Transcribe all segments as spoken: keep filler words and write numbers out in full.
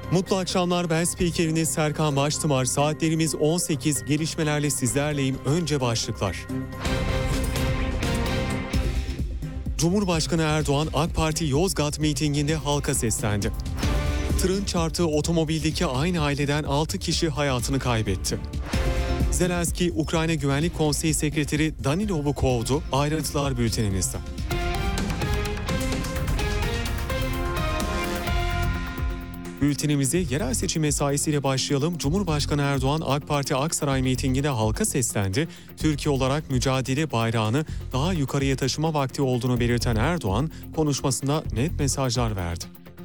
Mutlu akşamlar, ben spikeriniz Serkan Baştımar. Saatlerimiz on sekiz, gelişmelerle sizlerleyim. Önce başlıklar. Cumhurbaşkanı Erdoğan AK Parti Yozgat mitinginde halka seslendi. Tırın çarptığı otomobildeki aynı aileden altı kişi hayatını kaybetti. Zelenski, Ukrayna Güvenlik Konseyi Sekreteri Danilov'u kovdu. Ayrıntılar bültenimizde. Bültenimizi yerel seçim mesaisiyle başlayalım. Cumhurbaşkanı Erdoğan AK Parti Aksaray mitinginde halka seslendi. Türkiye olarak mücadele bayrağını daha yukarıya taşıma vakti olduğunu belirten Erdoğan konuşmasında net mesajlar verdi.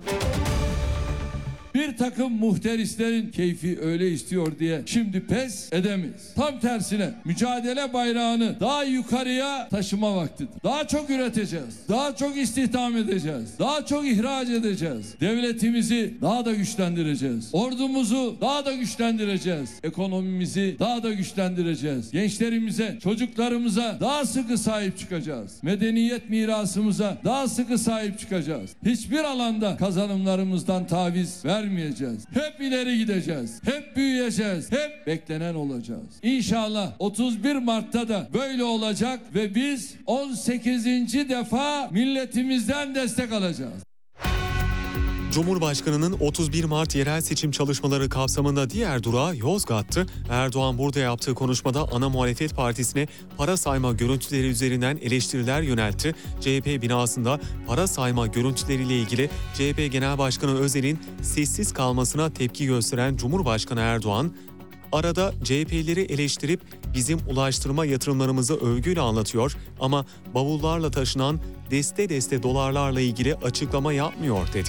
Bir takım muhterislerin keyfi öyle istiyor diye şimdi pes edemeyiz. Tam tersine mücadele bayrağını daha yukarıya taşıma vaktidir. Daha çok üreteceğiz. Daha çok istihdam edeceğiz. Daha çok ihraç edeceğiz. Devletimizi daha da güçlendireceğiz. Ordumuzu daha da güçlendireceğiz. Ekonomimizi daha da güçlendireceğiz. Gençlerimize, çocuklarımıza daha sıkı sahip çıkacağız. Medeniyet mirasımıza daha sıkı sahip çıkacağız. Hiçbir alanda kazanımlarımızdan taviz vermeyeceğiz. Vermeyeceğiz. Hep ileri gideceğiz. Hep büyüyeceğiz. Hep beklenen olacağız. İnşallah otuz bir Mart'ta da böyle olacak ve biz on sekizinci defa milletimizden destek alacağız. Cumhurbaşkanının otuz bir Mart yerel seçim çalışmaları kapsamında diğer durağı Yozgat'tı. Erdoğan burada yaptığı konuşmada ana muhalefet partisine para sayma görüntüleri üzerinden eleştiriler yöneltti. C H P binasında para sayma görüntüleriyle ilgili C H P Genel Başkanı Özel'in sessiz kalmasına tepki gösteren Cumhurbaşkanı Erdoğan, arada C H P'lileri eleştirip bizim ulaştırma yatırımlarımızı övgüyle anlatıyor ama bavullarla taşınan deste deste dolarlarla ilgili açıklama yapmıyor dedi.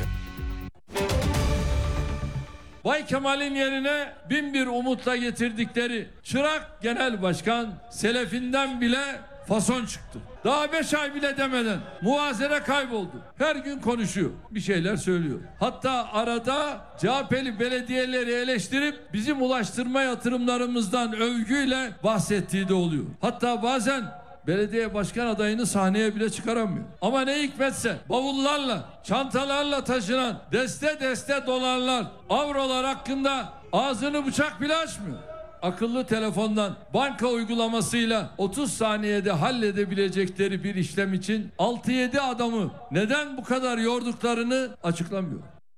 Bay Kemal'in yerine bin bir umutla getirdikleri Çırak Genel Başkan Selefinden bile fason çıktı. Daha beş ay bile demeden muhasere kayboldu. Her gün konuşuyor, bir şeyler söylüyor. Hatta arada C H P'li belediyeleri eleştirip bizim ulaştırma yatırımlarımızdan övgüyle bahsettiği de oluyor. Hatta bazen belediye başkan adayını sahneye bile çıkaramıyor. Ama ne hikmetse bavullarla, çantalarla taşınan deste deste dolarlar, avrolar hakkında ağzını bıçak bile açmıyor. Akıllı telefondan banka uygulamasıyla otuz saniyede halledebilecekleri bir işlem için altı yedi adamı neden bu kadar yorduklarını açıklamıyor.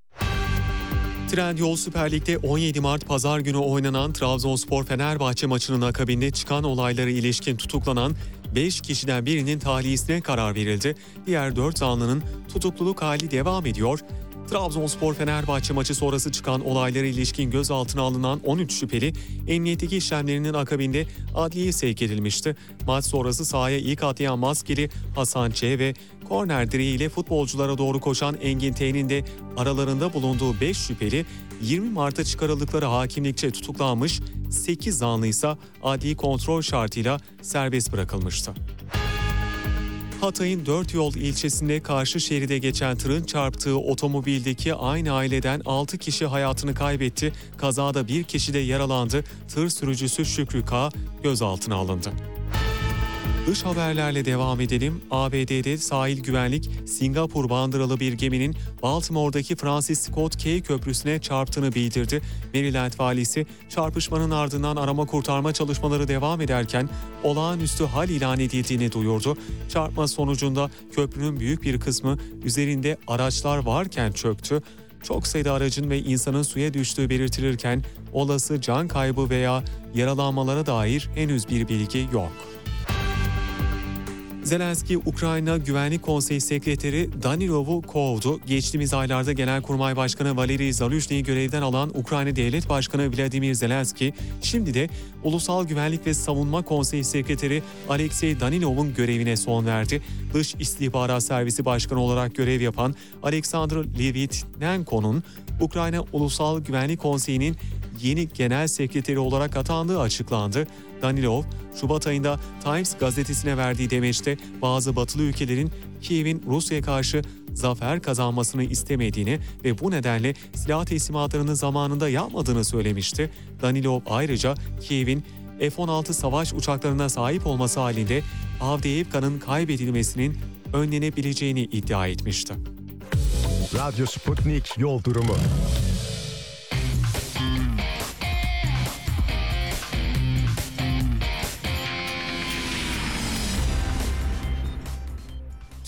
Trendyol Süper Lig'de on yedi Mart Pazar günü oynanan Trabzonspor-Fenerbahçe maçının akabinde çıkan olaylara ilişkin tutuklanan beş kişiden birinin tahliyesine karar verildi. Diğer dört zanlının tutukluluk hali devam ediyor. Trabzonspor-Fenerbahçe maçı sonrası çıkan olaylara ilişkin gözaltına alınan on üç şüpheli emniyetteki işlemlerinin akabinde adliyeye sevk edilmişti. Maç sonrası sahaya ilk atlayan maskeli Hasan Ç. ve korner direğiyle futbolculara doğru koşan Engin T'nin de aralarında bulunduğu beş şüpheli yirmi Mart'ta çıkarıldıkları hakimlikçe tutuklanmış, sekiz zanlı ise adli kontrol şartıyla serbest bırakılmıştı. Hatay'ın Dört Yol ilçesinde karşı şeride geçen tırın çarptığı otomobildeki aynı aileden altı kişi hayatını kaybetti. Kazada bir kişi de yaralandı. Tır sürücüsü Şükrü K. gözaltına alındı. Dış haberlerle devam edelim. A B D'de sahil güvenlik Singapur bandıralı bir geminin Baltimore'daki Francis Scott Key Köprüsü'ne çarptığını bildirdi. Maryland valisi çarpışmanın ardından arama kurtarma çalışmaları devam ederken olağanüstü hal ilan edildiğini duyurdu. Çarpma sonucunda köprünün büyük bir kısmı üzerinde araçlar varken çöktü. Çok sayıda aracın ve insanın suya düştüğü belirtilirken olası can kaybı veya yaralanmalara dair henüz bir bilgi yok. Zelenski, Ukrayna Güvenlik Konseyi Sekreteri Danilov'u kovdu. Geçtiğimiz aylarda Genelkurmay Başkanı Valeri Zaluzhnyi'yi görevden alan Ukrayna Devlet Başkanı Vladimir Zelenski, şimdi de Ulusal Güvenlik ve Savunma Konseyi Sekreteri Alexey Danilov'un görevine son verdi. Dış İstihbarat Servisi Başkanı olarak görev yapan Alexander Litvinenko'nun Ukrayna Ulusal Güvenlik Konseyi'nin yeni genel sekreteri olarak atandığı açıklandı. Danilov, Şubat ayında Times gazetesine verdiği demeçte bazı batılı ülkelerin Kiev'in Rusya'ya karşı zafer kazanmasını istemediğini ve bu nedenle silah teslimatlarını zamanında yapmadığını söylemişti. Danilov ayrıca Kiev'in F on altı savaş uçaklarına sahip olması halinde Avdiivka'nın kaybedilmesinin önlenebileceğini iddia etmişti. Radyo Sputnik Yol Durumu.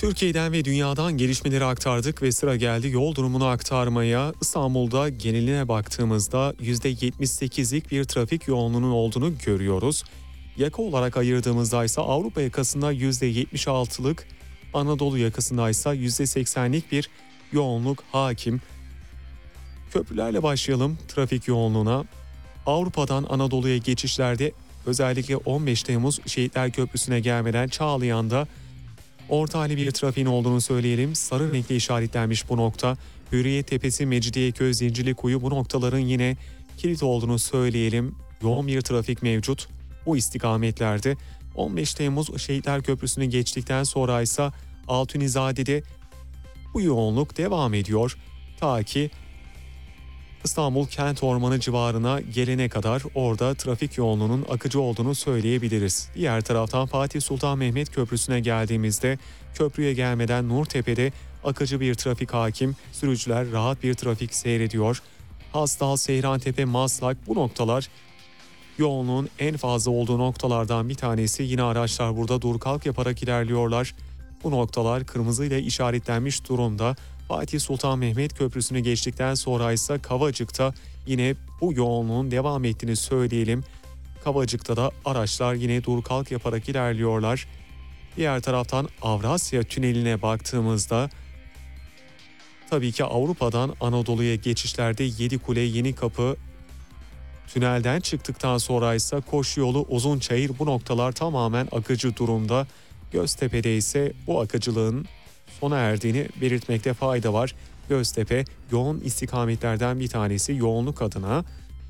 Türkiye'den ve dünyadan gelişmeleri aktardık ve sıra geldi yol durumunu aktarmaya. İstanbul'da geneline baktığımızda yüzde yetmiş sekizlik bir trafik yoğunluğunun olduğunu görüyoruz. Yaka olarak ayırdığımızda ise Avrupa yakasında yüzde yetmiş altılık, Anadolu yakasında ise yüzde seksenlik bir yoğunluk hakim. Köprülerle başlayalım trafik yoğunluğuna. Avrupa'dan Anadolu'ya geçişlerde özellikle on beş Temmuz Şehitler Köprüsü'ne gelmeden Çağlayan'da orta hali bir trafiğin olduğunu söyleyelim. Sarı renkli işaretlenmiş bu nokta. Hürriyet Tepesi, Mecidiyeköy, Zincirlikuyu bu noktaların yine kilit olduğunu söyleyelim. Yoğun bir trafik mevcut bu istikametlerde. on beş Temmuz Şehitler Köprüsü'nü geçtikten sonra ise Altunizade'de bu yoğunluk devam ediyor. Ta ki İstanbul Kent Ormanı civarına gelene kadar orada trafik yoğunluğunun akıcı olduğunu söyleyebiliriz. Diğer taraftan Fatih Sultan Mehmet Köprüsü'ne geldiğimizde köprüye gelmeden Nurtepe'de akıcı bir trafik hakim, sürücüler rahat bir trafik seyrediyor. Hastal, Seyrantepe, Maslak bu noktalar yoğunluğun en fazla olduğu noktalardan bir tanesi. Yine araçlar burada dur kalk yaparak ilerliyorlar. Bu noktalar kırmızı ile işaretlenmiş durumda. Fatih Sultan Mehmet Köprüsü'nü geçtikten sonra ise Kavacık'ta yine bu yoğunluğun devam ettiğini söyleyelim. Kavacık'ta da araçlar yine dur kalk yaparak ilerliyorlar. Diğer taraftan Avrasya Tüneli'ne baktığımızda tabii ki Avrupa'dan Anadolu'ya geçişlerde Yedikule, Yenikapı, tünelden çıktıktan sonra ise Koşuyolu, Uzunçayır bu noktalar tamamen akıcı durumda. Göztepe'de ise bu akıcılığın sona erdiğini belirtmekte fayda var. Göztepe yoğun istikametlerden bir tanesi yoğunluk adına.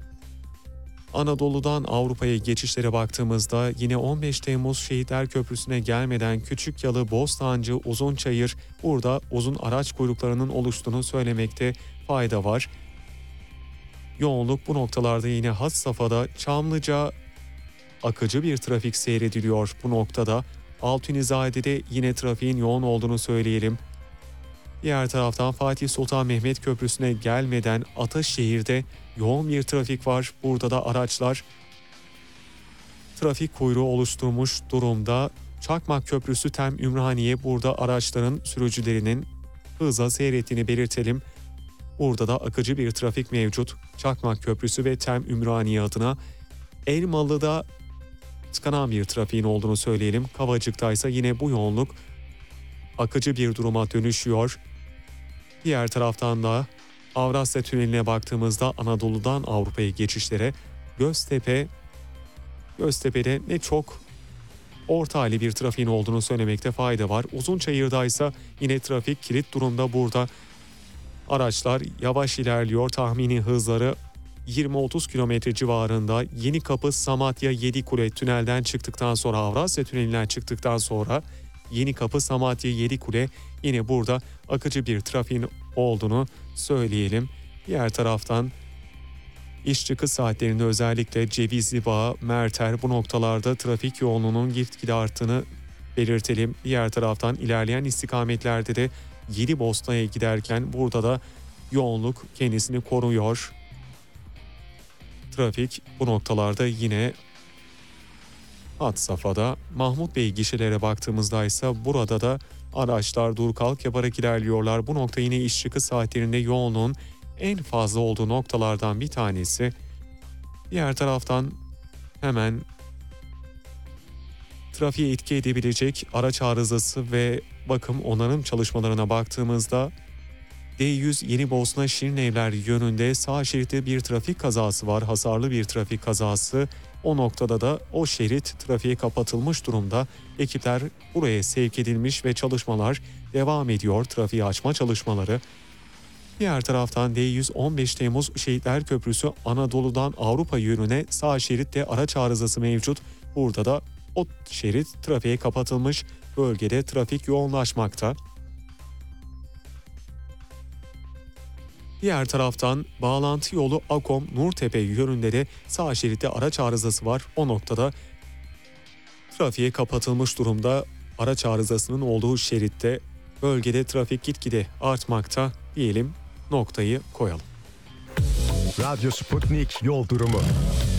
Anadolu'dan Avrupa'ya geçişlere baktığımızda yine on beş Temmuz Şehitler Köprüsü'ne gelmeden Küçükyalı, Bostancı, Uzunçayır burada uzun araç kuyruklarının oluştuğunu söylemekte fayda var. Yoğunluk bu noktalarda yine has safhada Çamlıca akıcı bir trafik seyrediliyor bu noktada. Altunizade'de yine trafiğin yoğun olduğunu söyleyelim. Diğer taraftan Fatih Sultan Mehmet Köprüsü'ne gelmeden Ataşehir'de yoğun bir trafik var. Burada da araçlar trafik kuyruğu oluşturmuş durumda. Çakmak Köprüsü Tem Ümraniye burada araçların sürücülerinin hızla seyrettiğini belirtelim. Burada da akıcı bir trafik mevcut. Çakmak Köprüsü ve Tem Ümraniye adına. Elmalı'da tıkanan bir trafiğin olduğunu söyleyelim. Kavacık'ta ise yine bu yoğunluk akıcı bir duruma dönüşüyor. Diğer taraftan da Avrasya Tüneli'ne baktığımızda Anadolu'dan Avrupa'ya geçişlere Göztepe, Göztepe'de ne çok orta hali bir trafiğin olduğunu söylemekte fayda var. Uzunçayır'da ise yine trafik kilit durumda burada. Araçlar yavaş ilerliyor, tahmini hızları yirmi otuz kilometre civarında. Yenikapı, Samatya, Yedikule tünelden çıktıktan sonra Avrasya Tüneli'nden çıktıktan sonra Yenikapı, Samatya, Yedikule yine burada akıcı bir trafiğin olduğunu söyleyelim. Diğer taraftan iş çıkış saatlerinde özellikle Cevizli Bağ, Merter bu noktalarda trafik yoğunluğunun gitgide arttığını belirtelim. Diğer taraftan ilerleyen istikametlerde de Yedibosna'ya giderken burada da yoğunluk kendisini koruyor. Trafik bu noktalarda yine hat safhada. Mahmut Bey gişelere baktığımızda ise burada da araçlar dur kalk yaparak ilerliyorlar. Bu nokta yine iş çıkış saatlerinde yoğunluğun en fazla olduğu noktalardan bir tanesi. Diğer taraftan hemen trafiğe etki edebilecek araç arızası ve bakım onarım çalışmalarına baktığımızda D yüz Yenibosna Şirinevler yönünde sağ şeritte bir trafik kazası var. Hasarlı bir trafik kazası. O noktada da o şerit trafiğe kapatılmış durumda. Ekipler buraya sevk edilmiş ve çalışmalar devam ediyor. Trafiği açma çalışmaları. Diğer taraftan D yüz on beş Temmuz Şehitler Köprüsü Anadolu'dan Avrupa yönüne sağ şeritte araç arızası mevcut. Burada da o şerit trafiğe kapatılmış. Bölgede trafik yoğunlaşmakta. Diğer taraftan bağlantı yolu Akom Nurtepe yönünde de sağ şeritte araç arızası var. O noktada trafiğe kapatılmış durumda. Araç arızasının olduğu şeritte bölgede trafik gitgide artmakta diyelim, noktayı koyalım. Radyo Sputnik yol durumu.